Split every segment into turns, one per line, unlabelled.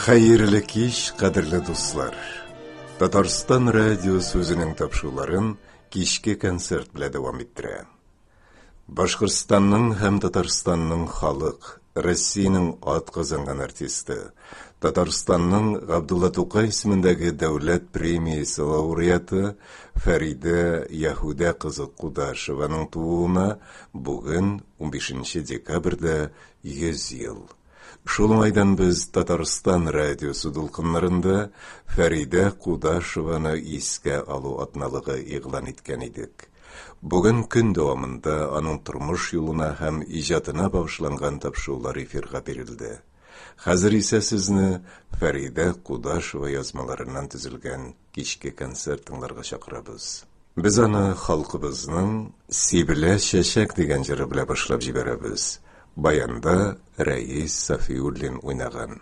Xayrlı kеш, qadrli dostlar. Tatarstan radiosu özünün tapşıqlарын kешке konsert bilan davom ettirə. Башқұртстанның һәм Татарстанның халық, Россияның ат қазанған артисті, Татарстанның Ғабдулла Тукай исемендәге дәүләт премиясы лауреаты Фәрида Яһүдә кызы Кудашеваның тууына бүген 15 декабрьдә 100 ел. Шул уңайдан біз Татарстан радиосы дулкыннарында Фәрида Кудашеваны искә алу атналыгы игълан иткән идек. Бүген көн дәвамында аның тормыш юлына һәм иҗатына багышланган тапшырулар эфирга бирелде. Хәзер исә сезне Фәрида Кудашева язмаларыннан төзелгән кичке концерт тыңларга чакырабыз. Без аны халкыбызның Сибелә чәчәк дигән җыры белән башлап җибәрәбез. Баянда Рәис Сафиуллин уйнаган.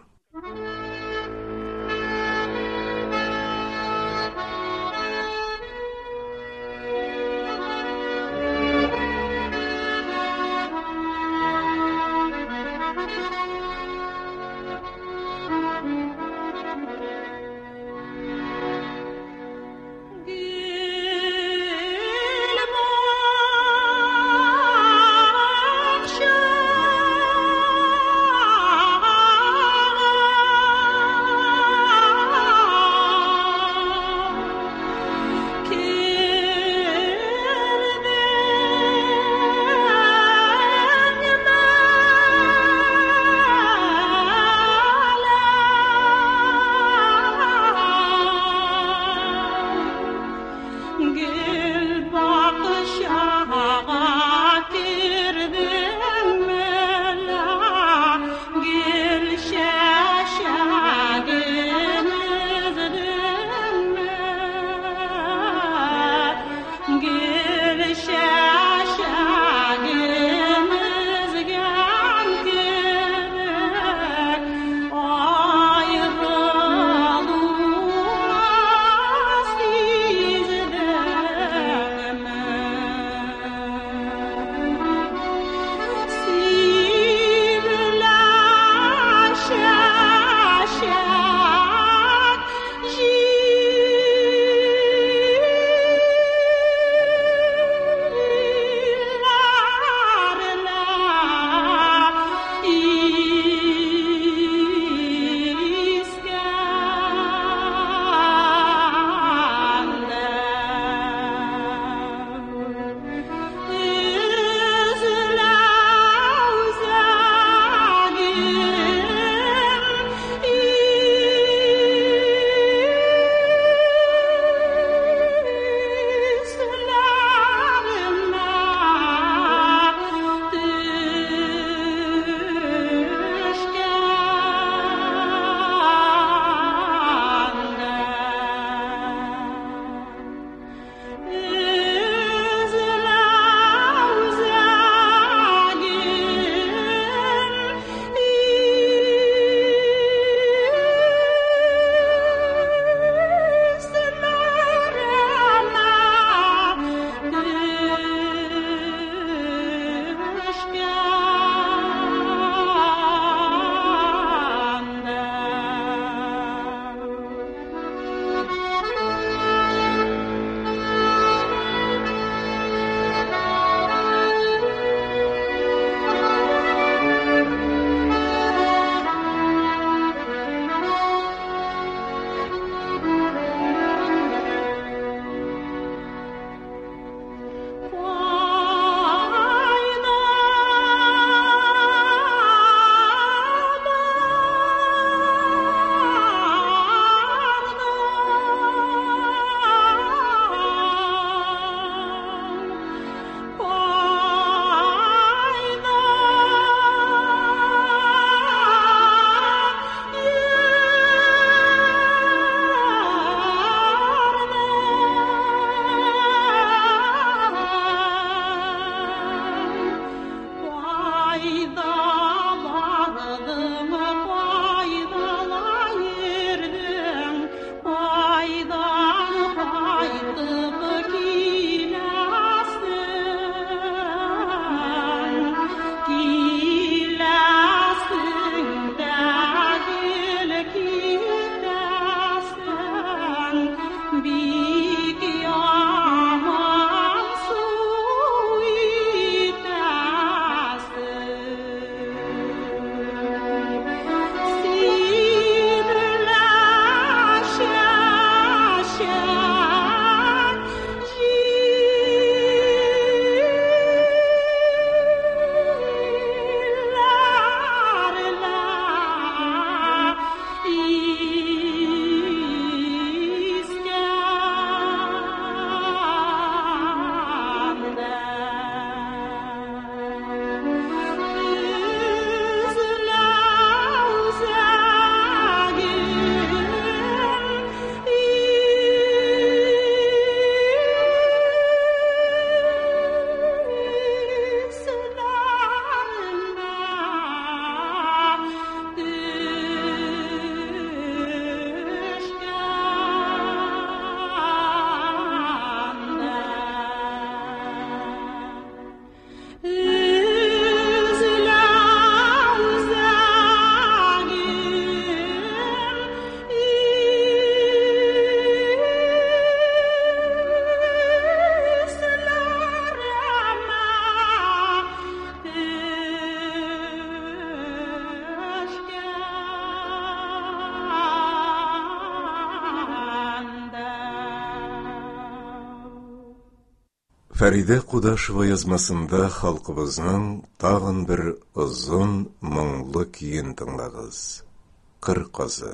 Фәриде Кудашева язмасында халқыбызның тағын бір ұзын мұңлы күйін тыңлағыз. Қыр қызы.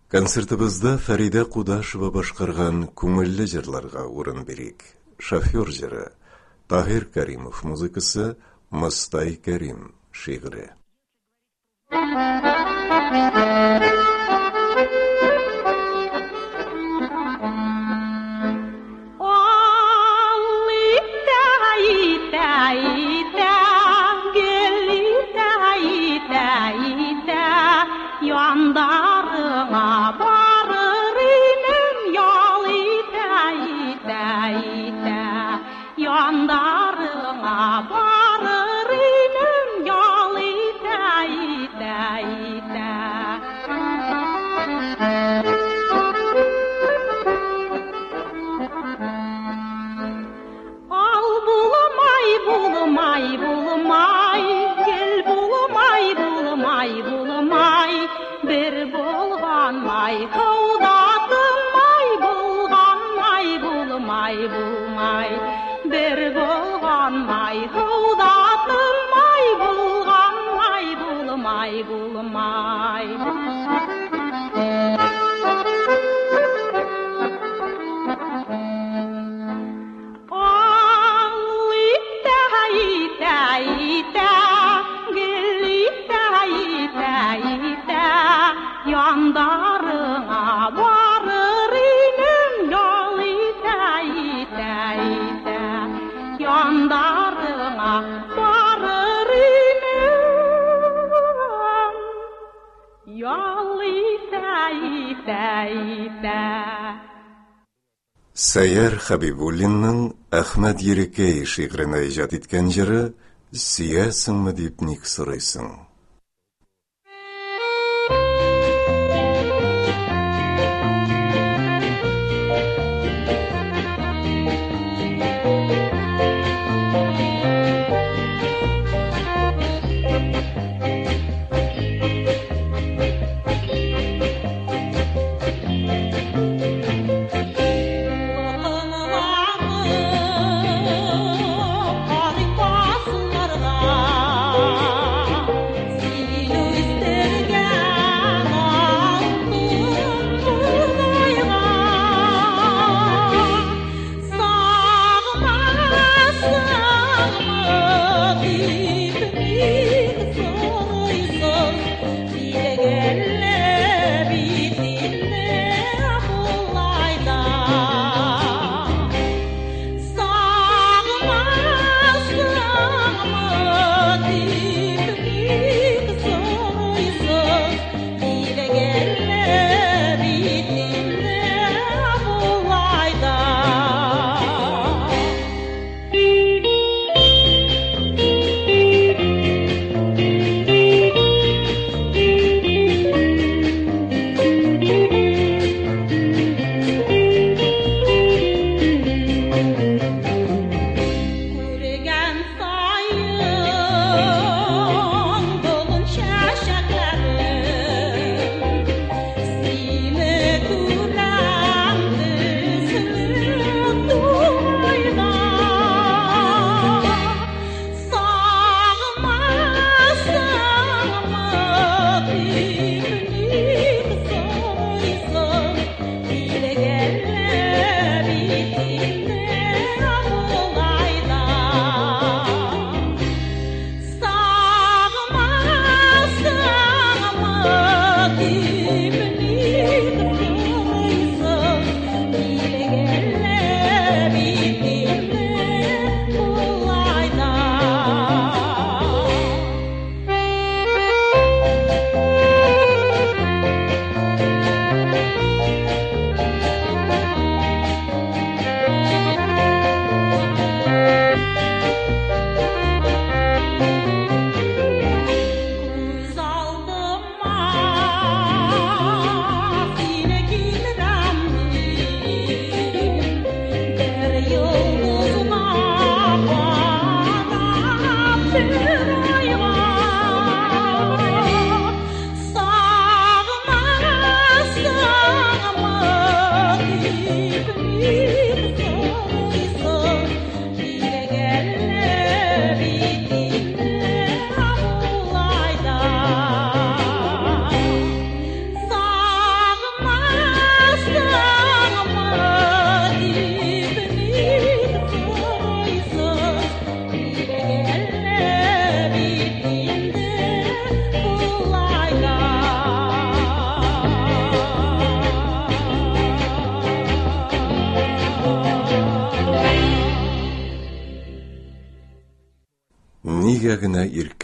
Концертыбызда Фәрида Кудашева башкарган күңелле җырларга урын бирик. Шофер җыры, Таһир Кәримов музыкасы, Мостай Кәрим шигъре.
Yandarına barır inim yol ite ite ite. Yandarına barır inim yol ite ite ite. Al bulmay bulmay bulmay, gel bulmay bulmay bulmay. Bir bulgan may kavdatım may bulgan may bulmay bulmay. Bir bulgan may kavdatım may bulgan may bulmay bulmay. Yandarına varır inim yol ite ite ite. Yandarına varır inim yol ite ite ite.
Сәйяр Хәбибуллинның Әхмәт Ерекәй шигърене иҗат иткән җыры «Сөясеңме» дип ник сорыйсың.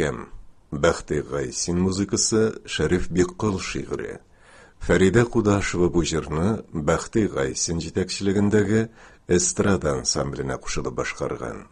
Görkem, Бәхти Ғайсин музыкасы, Шәриф Бекқұл шиғыры. Фәрида Құдашева bu жырны Бәхти Ғайсин жетекшілігіндегі эстрада ансамбліне қушылып башқарған.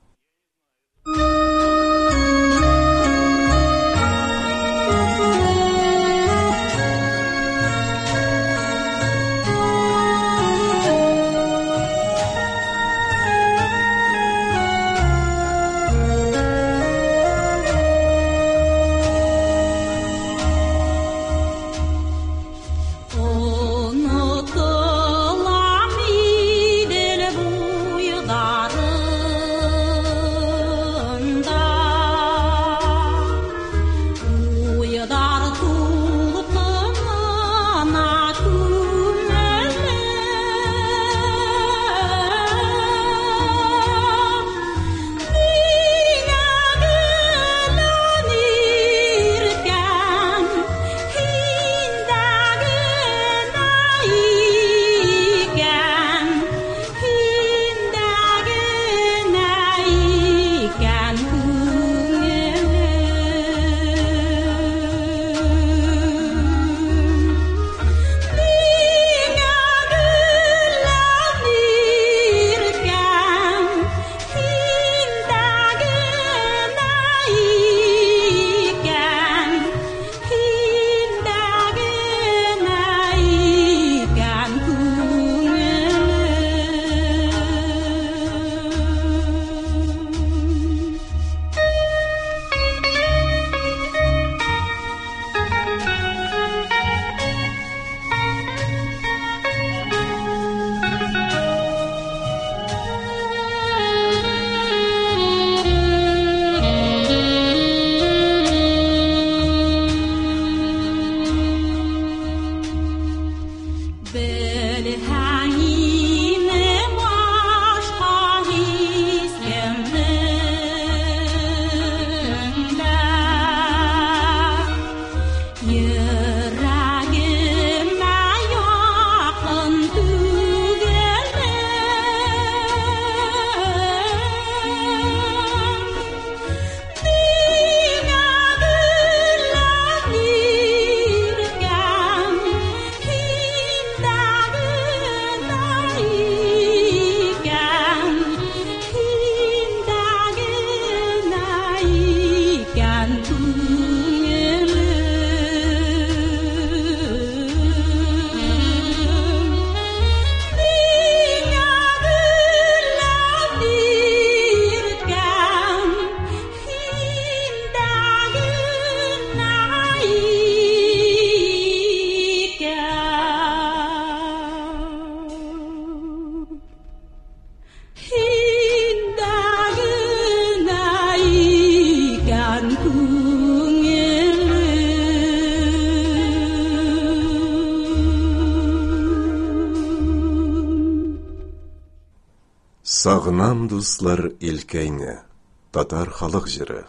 Сағынам дуслар илкәйне, татар халық жыры.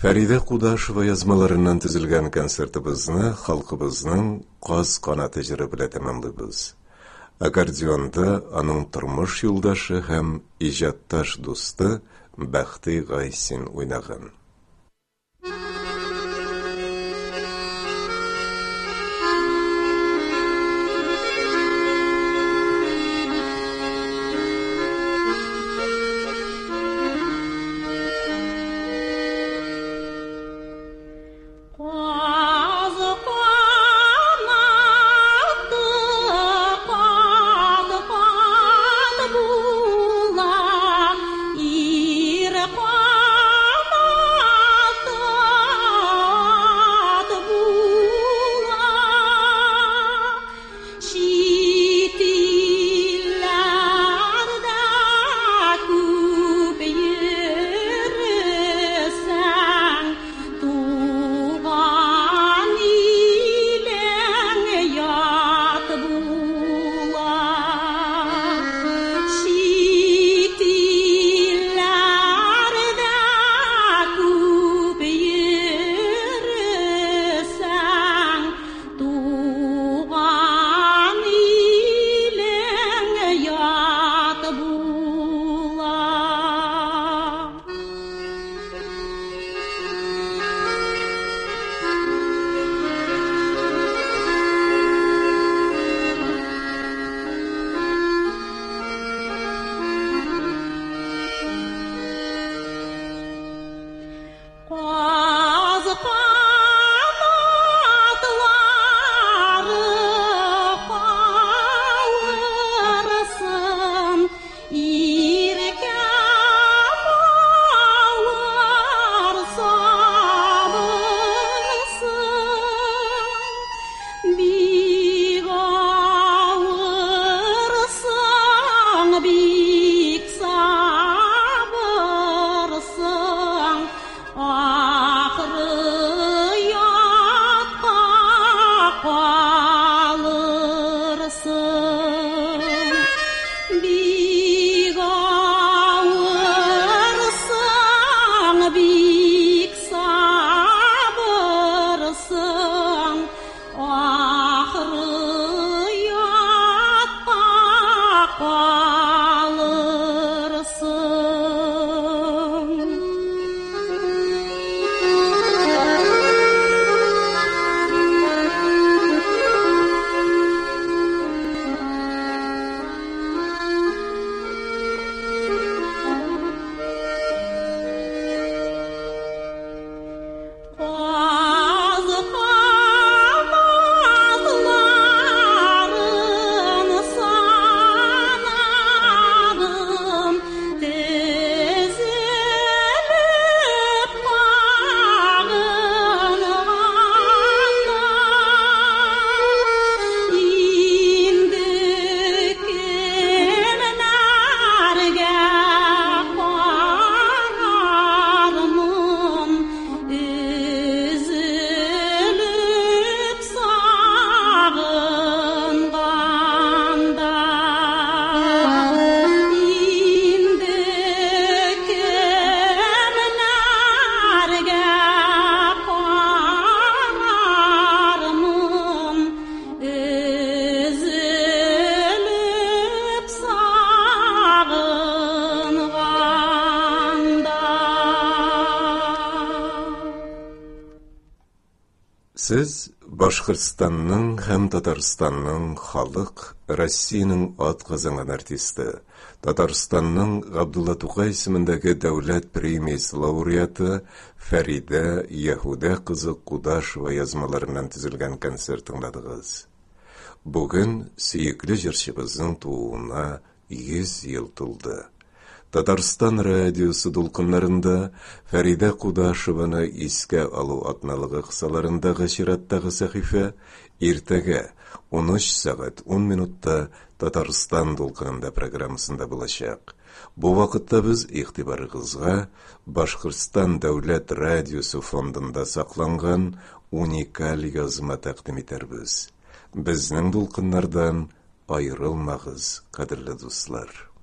Фәриде Кудашева язмаларынан түзілген концертыбызны халқыбызның қаз қанаты жыры біле тәмамлыйбыз. Аккордеонда аның тұрмыш юлдашы һәм ижатташ дусты Бәхти Гайсин уйнаган. Сіз Башқұртстанның һәм Татарстанның халық, Россияның атқазанған артисті, Татарстанның Ғабдулла Тукай исемендәге дәүләт премиясы лауреаты Фәриде Яһүдә кызы Кудашева язмаларынан төзелгән концерт тыңладыгыз. Бүген сөекле җырчыбызның тууына 100 ел тулды. Татарстан радиосы дулкыннарында Фәриде Кудашеваны искә алу атналыгы кысаларындагы чираттагы сәхифә иртәгә 13:10 Татарстан дулкынында программасында булачак. Бу вакытта без игътибарыгызга Башкортстан дәүләт радиосы фондында сакланган уникаль язма тәкъдим итәрбез. Безнең дулкыннардан айрылмагыз, кадерле дуслар.